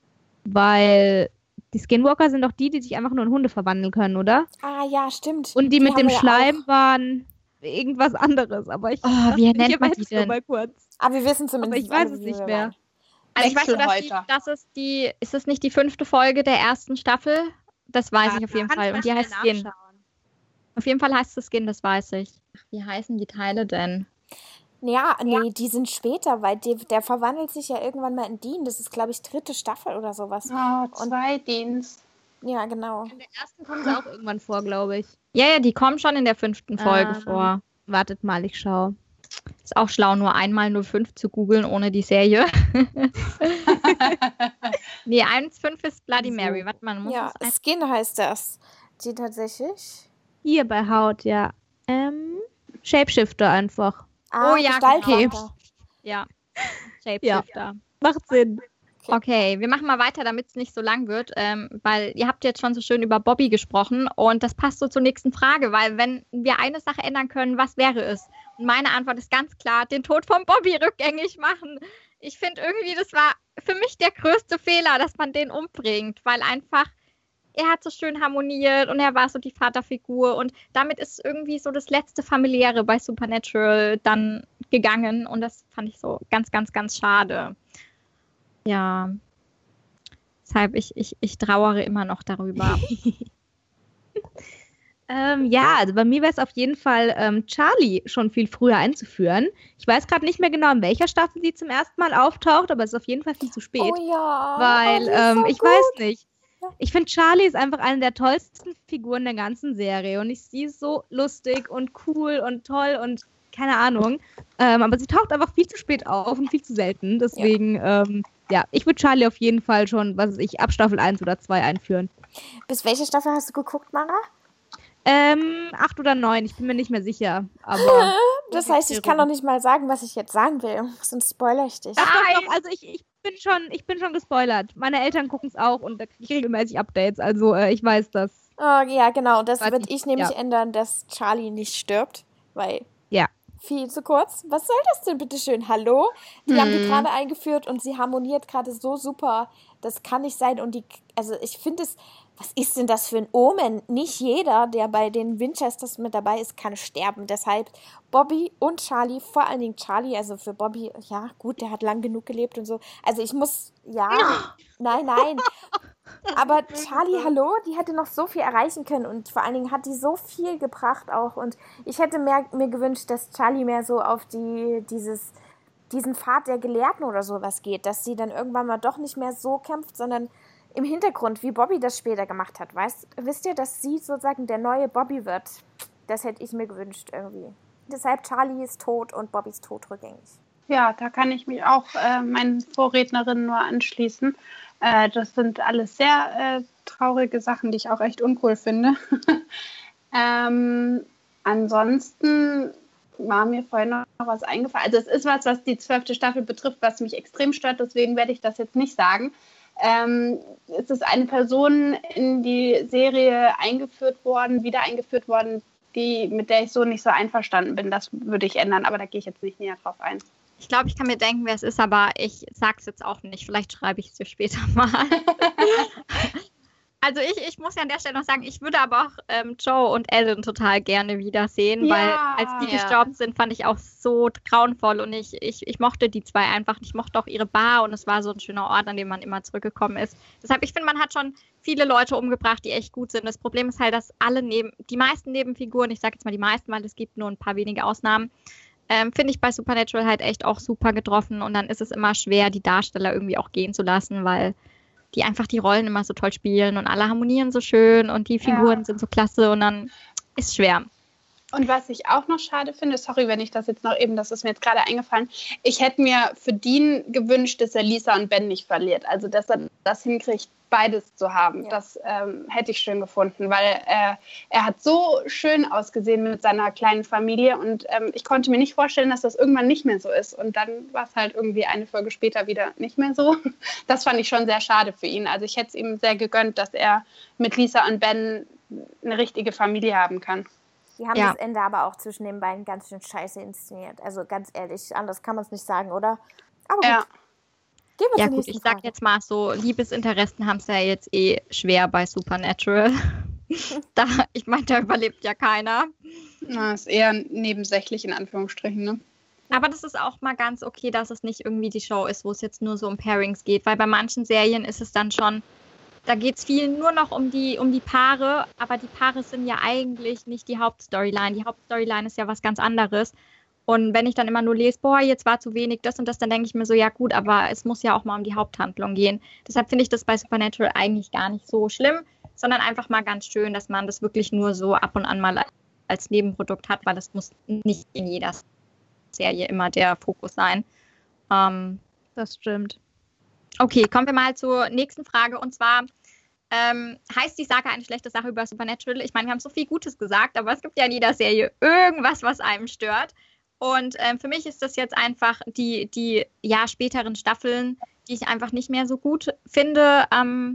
weil die Skinwalker sind doch die, die sich einfach nur in Hunde verwandeln können, oder? Ah, ja, stimmt. Und die, die mit dem Schleim auch. waren irgendwas anderes, aber ich... Oh, wie nennt man die denn? Mal kurz. Aber wir wissen zumindest... Aber ich weiß es nicht mehr. Waren. Also ich weiß nur, dass, die, dass es die... Ist es nicht die fünfte Folge der ersten Staffel? Das weiß ja, ich auf jeden Fall. Fall. Und die heißt Skin. Auf jeden Fall heißt es Skin, das weiß ich. Ach, wie heißen die Teile denn? Ja, nee, ja. die sind später, weil die, der verwandelt sich ja irgendwann mal in Dean. Das ist, glaube ich, dritte Staffel oder sowas. Oh, zwei Deans. Ja, genau. In der ersten kommen sie auch irgendwann vor, glaube ich. Ja, ja, die kommen schon in der fünften Folge ähm, vor. Wartet mal, ich schaue. Ist auch schlau, nur einmal nur fünf zu googeln ohne die Serie. Nee, eins Komma fünf ist Bloody Mary. Warte mal, muss ja, es Skin heißt das. Die tatsächlich. Hier bei Haut, ja. Ähm, Shapeshifter einfach. Ah, oh ja, genau. Ja, Shapeshifter. Ja. Macht Sinn. Okay, wir machen mal weiter, damit es nicht so lang wird, ähm, weil ihr habt jetzt schon so schön über Bobby gesprochen und das passt so zur nächsten Frage, weil wenn wir eine Sache ändern können, was wäre es? Und meine Antwort ist ganz klar, den Tod von Bobby rückgängig machen. Ich finde irgendwie, das war für mich der größte Fehler, dass man den umbringt, weil einfach, er hat so schön harmoniert und er war so die Vaterfigur und damit ist irgendwie so das letzte Familiäre bei Supernatural dann gegangen und das fand ich so ganz, ganz, ganz schade. Ja, deshalb ich, ich, ich trauere immer noch darüber. ähm, ja, also bei mir wäre es auf jeden Fall ähm, Charlie schon viel früher einzuführen. Ich weiß gerade nicht mehr genau, in welcher Staffel sie zum ersten Mal auftaucht, aber es ist auf jeden Fall viel zu spät. Oh ja. Weil, oh, ähm, so ich gut. weiß nicht. Ich finde, Charlie ist einfach eine der tollsten Figuren der ganzen Serie. Und ich, sie ist so lustig und cool und toll und keine Ahnung. Ähm, aber sie taucht einfach viel zu spät auf und viel zu selten. Deswegen, ja, ähm, ja ich würde Charlie auf jeden Fall schon, was weiß ich, ab Staffel eins oder zwei einführen. Bis welche Staffel hast du geguckt, Mara? Ähm, acht oder neun, ich bin mir nicht mehr sicher. Aber das heißt, ich kann noch nicht mal sagen, was ich jetzt sagen will. Sonst spoilere ich dich. Ach, doch, doch, also ich, ich bin schon, ich bin schon gespoilert. Meine Eltern gucken es auch und da kriege ich regelmäßig Updates. Also äh, ich weiß das. Oh, ja, genau. Das Weiß wird ich, ich nämlich ja. ändern, dass Charlie nicht stirbt, weil Ja. viel zu kurz. Was soll das denn, bitteschön? Hallo? Die Hm. haben die gerade eingeführt und sie harmoniert gerade so super. Das kann nicht sein. Und die, also ich finde es, was ist denn das für ein Omen? Nicht jeder, der bei den Winchesters mit dabei ist, kann sterben. Deshalb Bobby und Charlie, vor allen Dingen Charlie, also für Bobby, ja gut, der hat lang genug gelebt und so. Also ich muss, ja, nein, nein. Aber Charlie, hallo, die hätte noch so viel erreichen können und vor allen Dingen hat die so viel gebracht auch. Und ich hätte mehr, mir gewünscht, dass Charlie mehr so auf die, dieses, diesen Pfad der Gelehrten oder sowas geht, dass sie dann irgendwann mal doch nicht mehr so kämpft, sondern im Hintergrund, wie Bobby das später gemacht hat. Weißt, wisst ihr, dass sie sozusagen der neue Bobby wird? Das hätte ich mir gewünscht irgendwie. Deshalb Charlie ist tot und Bobby ist tot rückgängig. Ja, da kann ich mich auch äh, meinen Vorrednerinnen nur anschließen. Äh, das sind alles sehr äh, traurige Sachen, die ich auch echt uncool finde. ähm, ansonsten war mir vorhin noch was eingefallen. Also es ist was, was die zwölfte Staffel betrifft, was mich extrem stört, deswegen werde ich das jetzt nicht sagen. Ähm, es ist eine Person in die Serie eingeführt worden, wieder eingeführt worden, die, mit der ich so nicht so einverstanden bin. Das würde ich ändern, aber da gehe ich jetzt nicht näher drauf ein. Ich glaube, ich kann mir denken, wer es ist, aber ich sag's jetzt auch nicht. Vielleicht schreibe ich es dir später mal. Also ich, ich muss ja an der Stelle noch sagen, ich würde aber auch ähm, Joe und Ellen total gerne wiedersehen, Ja, weil als die ja. gestorben sind, fand ich auch so grauenvoll und ich, ich, ich mochte die zwei einfach. Ich mochte auch ihre Bar und es war so ein schöner Ort, an dem man immer zurückgekommen ist. Deshalb, ich finde, man hat schon viele Leute umgebracht, die echt gut sind. Das Problem ist halt, dass alle neben, die meisten Nebenfiguren, ich sage jetzt mal die meisten, weil es gibt nur ein paar wenige Ausnahmen, ähm, finde ich bei Supernatural halt echt auch super getroffen und dann ist es immer schwer, die Darsteller irgendwie auch gehen zu lassen, weil die einfach die Rollen immer so toll spielen und alle harmonieren so schön und die Figuren Ja. sind so klasse und dann ist schwer. Und was ich auch noch schade finde, sorry, wenn ich das jetzt noch eben, das ist mir jetzt gerade eingefallen, ich hätte mir für Dean gewünscht, dass er Lisa und Ben nicht verliert. Also, dass er das hinkriegt, beides zu haben. Ja. Das ähm, hätte ich schön gefunden, weil äh, er hat so schön ausgesehen mit seiner kleinen Familie und ähm, ich konnte mir nicht vorstellen, dass das irgendwann nicht mehr so ist. Und dann war es halt irgendwie eine Folge später wieder nicht mehr so. Das fand ich schon sehr schade für ihn. Also, ich hätte es ihm sehr gegönnt, dass er mit Lisa und Ben eine richtige Familie haben kann. Die haben Ja. das Ende aber auch zwischen den beiden ganz schön scheiße inszeniert. Also ganz ehrlich, anders kann man es nicht sagen, oder? Aber gut, Ja. gehen wir Ja zur gut, nächsten ich sag Frage. jetzt mal so, Liebesinteressen haben es ja jetzt eh schwer bei Supernatural. da, ich meine, da überlebt ja keiner. Na, ist eher nebensächlich in Anführungsstrichen, ne? Aber das ist auch mal ganz okay, dass es nicht irgendwie die Show ist, wo es jetzt nur so um Pairings geht, weil bei manchen Serien ist es dann schon, da geht es viel nur noch um die, um die Paare, aber die Paare sind ja eigentlich nicht die Hauptstoryline. Die Hauptstoryline ist ja was ganz anderes. Und wenn ich dann immer nur lese, boah, jetzt war zu wenig das und das, dann denke ich mir so, ja gut, aber es muss ja auch mal um die Haupthandlung gehen. Deshalb finde ich das bei Supernatural eigentlich gar nicht so schlimm, sondern einfach mal ganz schön, dass man das wirklich nur so ab und an mal als Nebenprodukt hat, weil das muss nicht in jeder Serie immer der Fokus sein. Ähm, Das stimmt. Okay, kommen wir mal zur nächsten Frage. Und zwar, ähm, heißt die Saga eine schlechte Sache über Supernatural? Ich meine, wir haben so viel Gutes gesagt, aber es gibt ja in jeder Serie irgendwas, was einem stört. Und ähm, für mich ist das jetzt einfach die, die ja, späteren Staffeln, die ich einfach nicht mehr so gut finde. Ähm,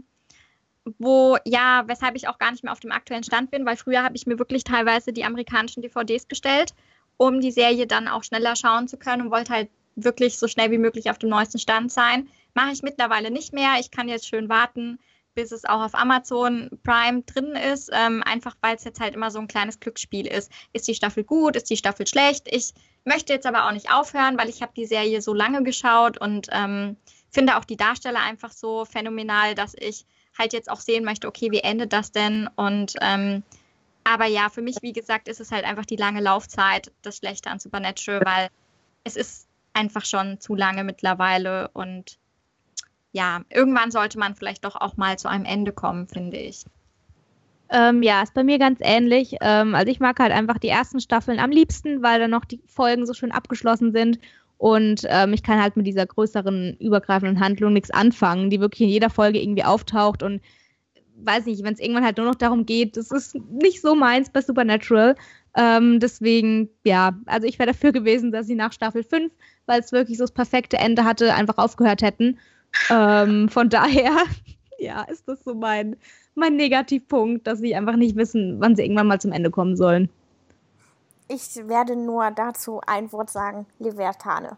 wo, ja, weshalb ich auch gar nicht mehr auf dem aktuellen Stand bin, weil früher habe ich mir wirklich teilweise die amerikanischen D V Ds bestellt, um die Serie dann auch schneller schauen zu können und wollte halt wirklich so schnell wie möglich auf dem neuesten Stand sein. Mache ich mittlerweile nicht mehr. Ich kann jetzt schön warten, bis es auch auf Amazon Prime drin ist, ähm, einfach weil es jetzt halt immer so ein kleines Glücksspiel ist. Ist die Staffel gut, ist die Staffel schlecht? Ich möchte jetzt aber auch nicht aufhören, weil ich habe die Serie so lange geschaut und ähm, finde auch die Darsteller einfach so phänomenal, dass ich halt jetzt auch sehen möchte, okay, wie endet das denn? Und ähm, aber ja, für mich, wie gesagt, ist es halt einfach die lange Laufzeit das Schlechte an Supernatural, weil es ist einfach schon zu lange mittlerweile und ja, irgendwann sollte man vielleicht doch auch mal zu einem Ende kommen, finde ich. Ähm, ja, ist bei mir ganz ähnlich. Ähm, also ich mag halt einfach die ersten Staffeln am liebsten, weil dann noch die Folgen so schön abgeschlossen sind und ähm, ich kann halt mit dieser größeren, übergreifenden Handlung nichts anfangen, die wirklich in jeder Folge irgendwie auftaucht und weiß nicht, wenn es irgendwann halt nur noch darum geht, das ist nicht so meins bei Supernatural. Ähm, deswegen, ja, also ich wäre dafür gewesen, dass sie nach Staffel fünf, weil es wirklich so das perfekte Ende hatte, einfach aufgehört hätten. Ähm, von daher, ja, ist das so mein, mein Negativpunkt, dass sie einfach nicht wissen, wann sie irgendwann mal zum Ende kommen sollen. Ich werde nur dazu ein Wort sagen, Levertane.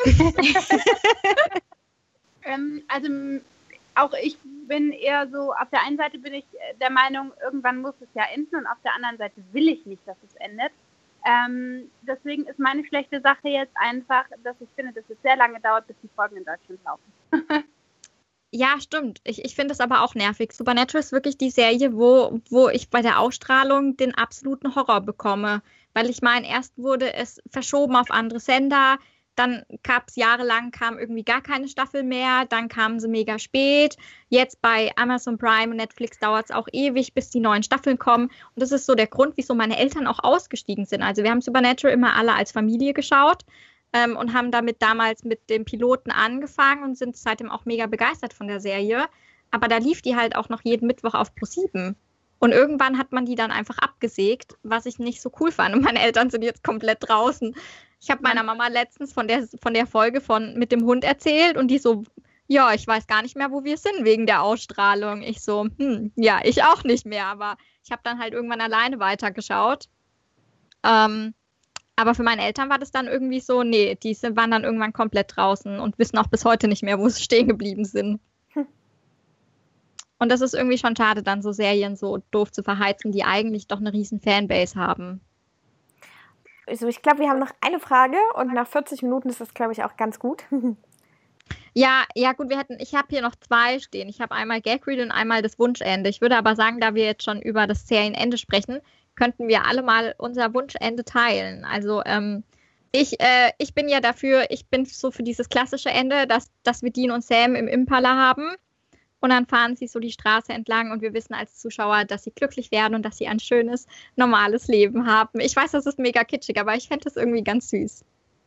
ähm, also auch ich bin eher so, auf der einen Seite bin ich der Meinung, irgendwann muss es ja enden und auf der anderen Seite will ich nicht, dass es endet. Ähm, deswegen ist meine schlechte Sache jetzt einfach, dass ich finde, dass es sehr lange dauert, bis die Folgen in Deutschland laufen. Ja, stimmt. Ich, ich finde es aber auch nervig. Supernatural ist wirklich die Serie, wo, wo ich bei der Ausstrahlung den absoluten Horror bekomme. Weil ich meine, erst wurde es verschoben auf andere Sender, dann gab es jahrelang, kam irgendwie gar keine Staffel mehr, dann kamen sie mega spät. Jetzt bei Amazon Prime und Netflix dauert es auch ewig, bis die neuen Staffeln kommen. Und das ist so der Grund, wieso meine Eltern auch ausgestiegen sind. Also wir haben Supernatural immer alle als Familie geschaut. Ähm, und haben damit damals mit dem Piloten angefangen und sind seitdem auch mega begeistert von der Serie. Aber da lief die halt auch noch jeden Mittwoch auf ProSieben. Und irgendwann hat man die dann einfach abgesägt, was ich nicht so cool fand. Und meine Eltern sind jetzt komplett draußen. Ich habe meiner Mama letztens von der, von der Folge von mit dem Hund erzählt und die so, ja, ich weiß gar nicht mehr, wo wir sind wegen der Ausstrahlung. Ich so, hm, ja, ich auch nicht mehr. Aber ich habe dann halt irgendwann alleine weitergeschaut. Ähm, Aber für meine Eltern war das dann irgendwie so, nee, die waren dann irgendwann komplett draußen und wissen auch bis heute nicht mehr, wo sie stehen geblieben sind. Hm. Und das ist irgendwie schon schade, dann so Serien so doof zu verheizen, die eigentlich doch eine riesen Fanbase haben. Also ich glaube, wir haben noch eine Frage und nach vierzig Minuten ist das, glaube ich, auch ganz gut. Ja, ja gut, wir hätten, ich habe hier noch zwei stehen. Ich habe einmal Gag-Read und einmal das Wunschende. Ich würde aber sagen, da wir jetzt schon über das Serienende sprechen, könnten wir alle mal unser Wunschende teilen. Also ähm, ich, äh, ich bin ja dafür, ich bin so für dieses klassische Ende, dass, dass wir Dean und Sam im Impala haben und dann fahren sie so die Straße entlang und wir wissen als Zuschauer, dass sie glücklich werden und dass sie ein schönes, normales Leben haben. Ich weiß, das ist mega kitschig, aber ich fände das irgendwie ganz süß.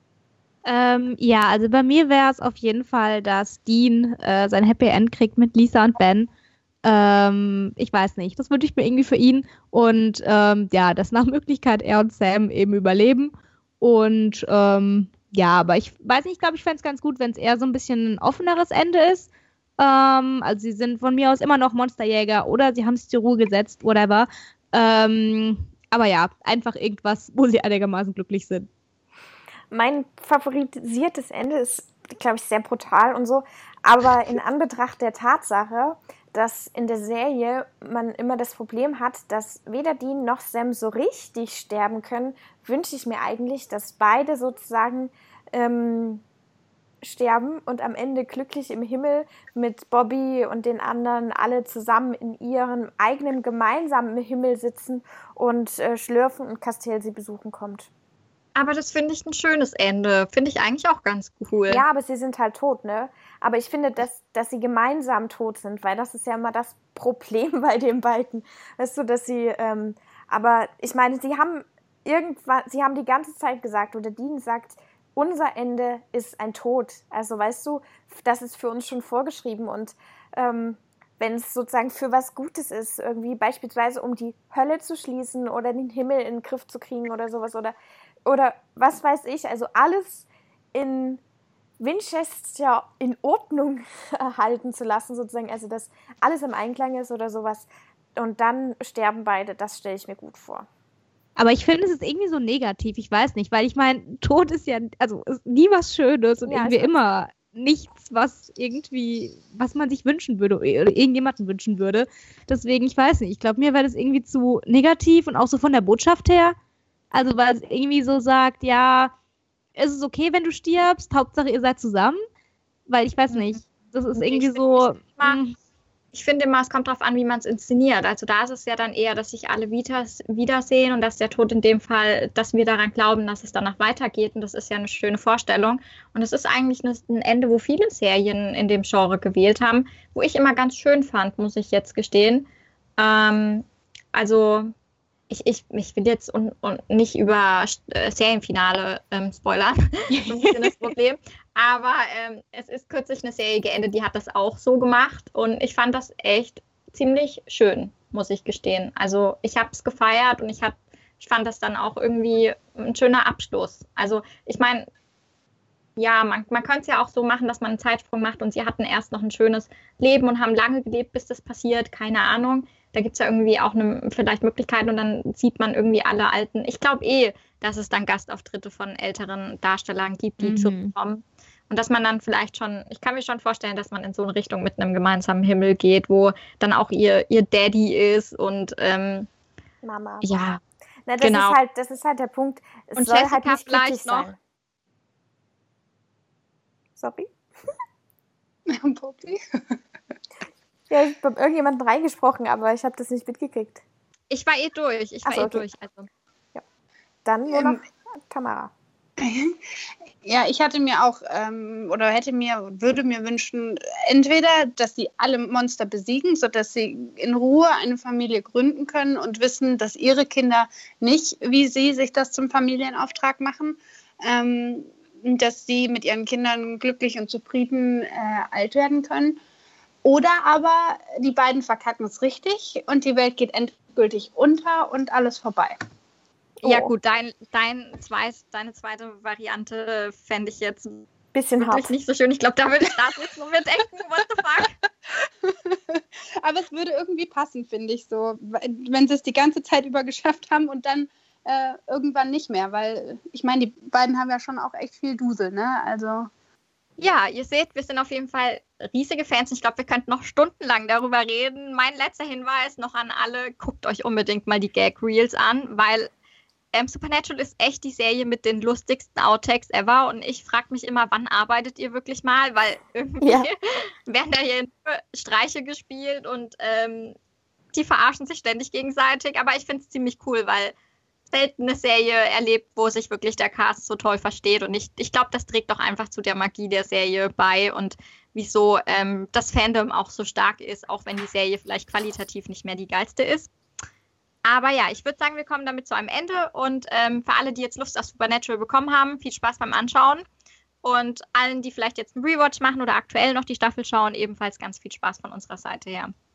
Ähm, ja, also bei mir wäre es auf jeden Fall, dass Dean äh, sein Happy End kriegt mit Lisa und Ben. Ähm, ich weiß nicht, das wünsche ich mir irgendwie für ihn und ähm, ja, dass nach Möglichkeit er und Sam eben überleben und ähm, ja, aber ich weiß nicht, ich glaube, ich fände es ganz gut, wenn es eher so ein bisschen ein offeneres Ende ist, ähm, also sie sind von mir aus immer noch Monsterjäger oder sie haben sich zur Ruhe gesetzt, whatever, ähm, aber ja, einfach irgendwas, wo sie einigermaßen glücklich sind. Mein favorisiertes Ende ist, glaube ich, sehr brutal und so, aber in Anbetracht der Tatsache, dass in der Serie man immer das Problem hat, dass weder Dean noch Sam so richtig sterben können, wünsche ich mir eigentlich, dass beide sozusagen ähm, sterben und am Ende glücklich im Himmel mit Bobby und den anderen alle zusammen in ihrem eigenen gemeinsamen Himmel sitzen und äh, schlürfen und Castell sie besuchen kommt. Aber das finde ich ein schönes Ende. Finde ich eigentlich auch ganz cool. Ja, aber sie sind halt tot, ne? Aber ich finde, dass, dass sie gemeinsam tot sind, weil das ist ja immer das Problem bei den beiden. Weißt du, dass sie, ähm, aber ich meine, sie haben irgendwann, sie haben die ganze Zeit gesagt, oder Dean sagt, unser Ende ist ein Tod. Also weißt du, das ist für uns schon vorgeschrieben und ähm, wenn es sozusagen für was Gutes ist, irgendwie beispielsweise um die Hölle zu schließen oder den Himmel in den Griff zu kriegen oder sowas oder Oder was weiß ich, also alles in Winchester in Ordnung halten zu lassen, sozusagen, also dass alles im Einklang ist oder sowas. Und dann sterben beide, das stelle ich mir gut vor. Aber ich finde, es ist irgendwie so negativ, ich weiß nicht, weil ich meine, Tod ist ja, also ist nie was Schönes und ja, irgendwie immer nichts, was irgendwie, was man sich wünschen würde oder irgendjemanden wünschen würde. Deswegen, ich weiß nicht, ich glaube, mir wäre das irgendwie zu negativ und auch so von der Botschaft her. Also, weil es irgendwie so sagt, ja, es ist okay, wenn du stirbst, Hauptsache ihr seid zusammen, weil ich weiß nicht, das ist irgendwie so... Mh. ich finde immer, es kommt darauf an, wie man es inszeniert. Also da ist es ja dann eher, dass sich alle Vitas wiedersehen und dass der Tod in dem Fall, dass wir daran glauben, dass es danach weitergeht. Und das ist ja eine schöne Vorstellung. Und es ist eigentlich ein Ende, wo viele Serien in dem Genre gewählt haben, wo ich immer ganz schön fand, muss ich jetzt gestehen. Ähm, also ich, ich, ich will jetzt un, un, nicht über äh, Serienfinale ähm, spoilern. Das ist ein bisschen das Problem. Aber ähm, es ist kürzlich eine Serie geendet, die hat das auch so gemacht. Und ich fand das echt ziemlich schön, muss ich gestehen. Also ich habe es gefeiert und ich, hab, ich fand das dann auch irgendwie ein schöner Abschluss. Also ich meine, ja, man, man könnte es ja auch so machen, dass man einen Zeitsprung macht und sie hatten erst noch ein schönes Leben und haben lange gelebt, bis das passiert. Keine Ahnung. Da gibt es ja irgendwie auch eine, vielleicht Möglichkeiten und dann sieht man irgendwie alle alten. Ich glaube eh, dass es dann Gastauftritte von älteren Darstellern gibt, die mhm. zurückkommen. Und dass man dann vielleicht schon, ich kann mir schon vorstellen, dass man in so eine Richtung mit einem gemeinsamen Himmel geht, wo dann auch ihr, ihr Daddy ist und ähm, Mama. Ja, Na, das genau. Ist halt, das ist halt der Punkt. Es und soll Jessica halt nicht vielleicht noch. Sein. Sorry? Poppy? Ja, ich habe irgendjemanden reingesprochen, aber ich habe das nicht mitgekriegt. Ich war eh durch. Ich war so, eh okay. durch. Also. Ja. Dann nur noch ähm, Tamara. Ja, ich hatte mir auch ähm, oder hätte mir, würde mir wünschen, entweder, dass sie alle Monster besiegen, sodass sie in Ruhe eine Familie gründen können und wissen, dass ihre Kinder nicht, wie sie sich das zum Familienauftrag machen, ähm, dass sie mit ihren Kindern glücklich und zufrieden äh, alt werden können. Oder aber die beiden verkacken es richtig und die Welt geht endgültig unter und alles vorbei. Oh. Ja gut, dein, dein zwei, deine zweite Variante fände ich jetzt bisschen wirklich nicht so schön. Ich glaube, da würde ich das jetzt nur mit denken, what the fuck. Aber es würde irgendwie passen, finde ich so. Wenn sie es die ganze Zeit über geschafft haben und dann äh, irgendwann nicht mehr. Weil, ich meine, die beiden haben ja schon auch echt viel Dusel, ne? Also... Ja, ihr seht, wir sind auf jeden Fall riesige Fans. Ich glaube, wir könnten noch stundenlang darüber reden. Mein letzter Hinweis noch an alle, guckt euch unbedingt mal die Gag-Reels an, weil ähm, Supernatural ist echt die Serie mit den lustigsten Outtakes ever und ich frage mich immer, wann arbeitet ihr wirklich mal, weil irgendwie ja. werden da hier Streiche gespielt und ähm, die verarschen sich ständig gegenseitig, aber ich finde es ziemlich cool, weil selten eine Serie erlebt, wo sich wirklich der Cast so toll versteht. Und ich, ich glaube, das trägt doch einfach zu der Magie der Serie bei und wieso ähm, das Fandom auch so stark ist, auch wenn die Serie vielleicht qualitativ nicht mehr die geilste ist. Aber ja, ich würde sagen, wir kommen damit zu einem Ende. Und ähm, für alle, die jetzt Lust auf Supernatural bekommen haben, viel Spaß beim Anschauen. Und allen, die vielleicht jetzt einen Rewatch machen oder aktuell noch die Staffel schauen, ebenfalls ganz viel Spaß von unserer Seite her.